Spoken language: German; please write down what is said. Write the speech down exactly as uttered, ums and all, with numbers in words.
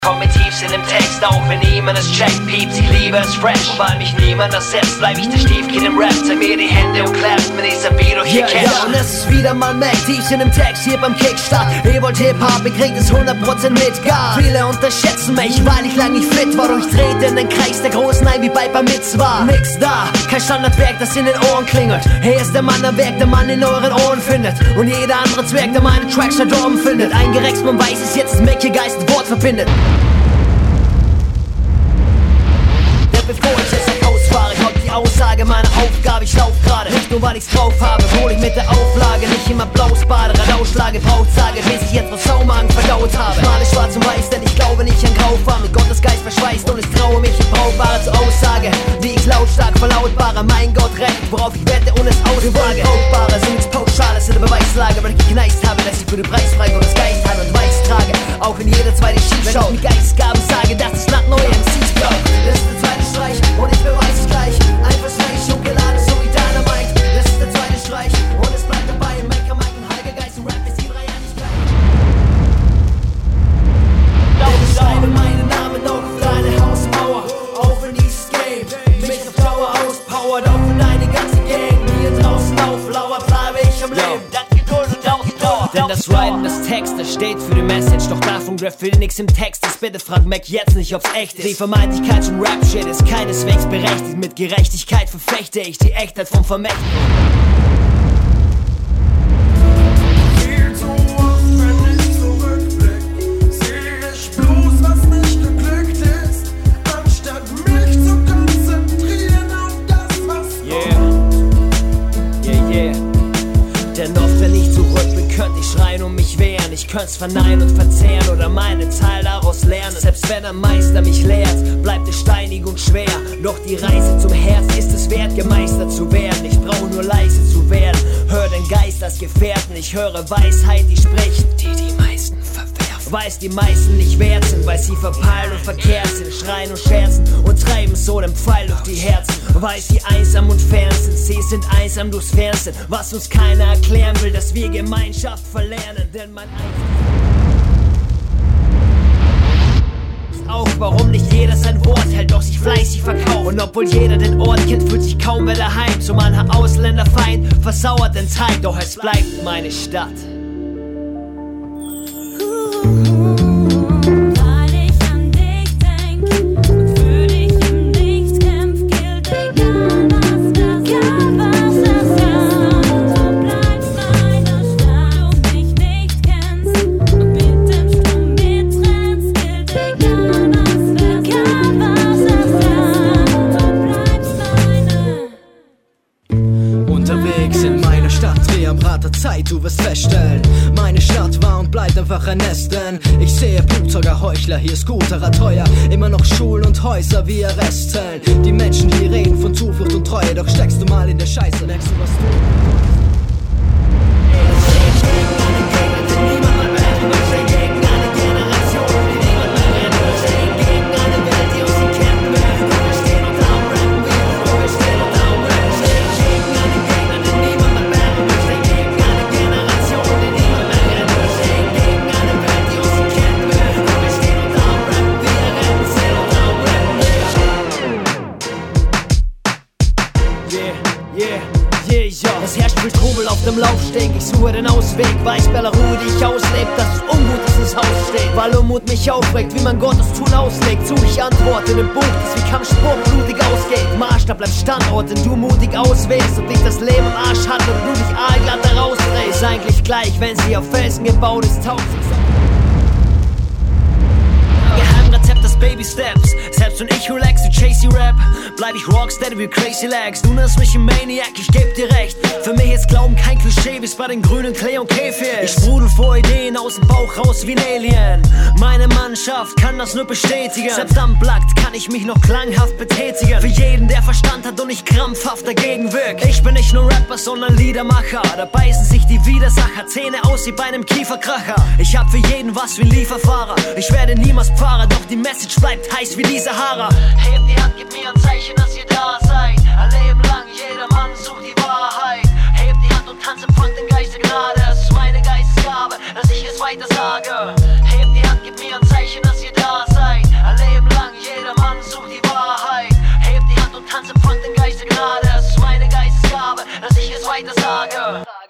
Komm mit Tiefsinn im Text, auch wenn niemand es checkt. Pieps, ich liebe es fresh. Und weil mich niemand ersetzt, bleib ich der Stiefkind im Rap. Zeig mir die Hände und klappt mit dieser Beat durch die Kette. Ja, und es ist wieder mal Mac, Tiefsinn im Text hier beim Kickstart. Ihr wollt Hip-Hop, ihr kriegt es hundert Prozent mit, gar. Viele unterschätzen mich, weil ich lang nicht fit war. Doch ich trete in den Kreis der Großen ein wie bei Bar Mitzvah. Nix da, kein Standardwerk, das in den Ohren klingelt. Hier ist der Mann am Werk, der Mann in euren Ohren findet. Und jeder andere Zwerg, der meine Tracks verdorben findet. Eingerext, man weiß es jetzt, Mac hier Geist und Wort verbindet. Bevor ich jetzt noch ausfahre, kommt die Aussage meiner Aufgabe. Ich lauf gerade, nicht nur weil ich's drauf habe, hol ich mit der Auflage nicht im Applaus-Bade. Radausschlage, braucht sage, bis ich jetzt was Saumagen verdaut habe. Ich male schwarz und weiß, denn ich glaube nicht an Graufarben. Mit Gottes Geist verschweißt und ich traue mich, ich brauchbare zur Aussage, die ich lautstark verlautbare. Mein Gott rettet, worauf ich wette und es ausfrage. Brauchbare sind nichts Pauschales in der Beweislage, weil ich gekneist habe, dass ich für den Preis frei Gottes Geist habe und weiß trage. Auch wenn jeder zweite schief schaut, wenn ich mit Geistgaben sage, dass es nach neue M Cs braucht. Das ist der zweite Streich und ich beweise es gleich. Einfach Streich, Schokolade, so wie Dynamite. Das ist der zweite Streich und es bleibt dabei. Maker, Mike und Heiliger Geist und Rap ist die Dreieinigkeit. Ich schreibe meinen Namen auf deine Hausmauer, auch in dieses Game mich auf Dauer auspowert, auch wenn deine ganze Gang mir draußen auflauert, bleibe ich am Leben. Denn das Writing des Textes steht für die Message. Doch davon Graph will nix im Text ist. Bitte frag Mac jetzt nicht, ob's echt ist. Die Vermeintlichkeit von Rap-Shit ist keineswegs berechtigt. Mit Gerechtigkeit verfechte ich die Echtheit vom Vermächtnis. Denn oft, wenn ich zurück bin, könnte ich schreien und mich wehren. Ich könnt's verneinen und verzehren oder meinen Teil daraus lernen. Selbst wenn ein Meister mich lehrt, bleibt es steinig und schwer. Doch die Reise zum Herz ist es wert, gemeistert zu werden. Ich brauche nur leise zu werden. Hör den Geist als Gefährten, ich höre Weisheit, die spricht, die die meisten verwerfen. Weiß die meisten nicht wert sind, weil sie verpeilt und verkehrt sind. Schreien und scherzen und treiben so den Pfeil durch die Herzen. Weil sie einsam und fern sind, sie sind einsam durchs Fernsehen. Was uns keiner erklären will, dass wir Gemeinschaft verlernen. Denn man auch, warum nicht jeder sein Wort hält, doch sich fleißig verkauft. Und obwohl jeder den Ort kennt, fühlt sich kaum wer daheim. So mancher Ausländerfeind versauert den Teig, doch es bleibt meine Stadt. Zeit, du wirst feststellen, meine Stadt war und bleibt einfach ein Nest, denn ich sehe Blutsorger, Heuchler, hier ist guterer teuer, immer noch Schulen und Häuser wie Arrestzellen. Die Menschen hier reden von Zuflucht und Treue, doch steckst du mal in der Scheiße, merkst du, was du... Es herrscht viel Trubel auf dem Laufsteg, ich suche den Ausweg. Weiß bei der Ruhe, die ich auslebe, dass es ungut ist, ins Haus steht. Weil Unmut mich aufregt, wie man Gottes Tun auslegt. Suche ich Antworten im Buch, das wie Kampfsport blutig ausgeht. Maßstab bleibt Standort, den du mutig auswählst. Ob dich das Leben im Arsch hat oder du dich aalglatt da rausdrehst. Ist eigentlich gleich, wenn sie auf Felsen gebaut ist, taucht sie. Geheimrezept, das Baby Steps. Selbst wenn ich relax, du chasey Rap, bleib ich Rocksteady wie Crazy Legs. Du nennst mich ein Maniac, ich geb dir recht. Für mich ist Glauben kein Klischee, wie's bei den Grünen Klee und Käfig. Ich sprudel vor Ideen aus dem Bauch raus wie ein Alien. Meine Mannschaft kann das nur bestätigen. Selbst am Blackt kann ich mich noch klanghaft betätigen. Für jeden, der Verstand hat und nicht krampfhaft dagegen wirkt. Ich bin nicht nur Rapper, sondern Liedermacher. Da beißen sich die Widersacher Zähne aus wie bei einem Kieferkracher. Ich hab für jeden was wie ein Lieferfahrer. Ich werde niemals Pfarrer, doch die Message bleibt heiß wie die Sahara. Hebt die Hand, gib mir ein Zeichen, dass ihr da seid. Ein Leben lang, jeder Mann sucht die Wahrheit. Hebt die Hand und tanzt, empfangt den Geist der Gnade. Es ist meine Geistesgabe, dass ich es weiter sage. Hebt die Hand, gib mir ein Zeichen, dass ihr da seid. weiter sage.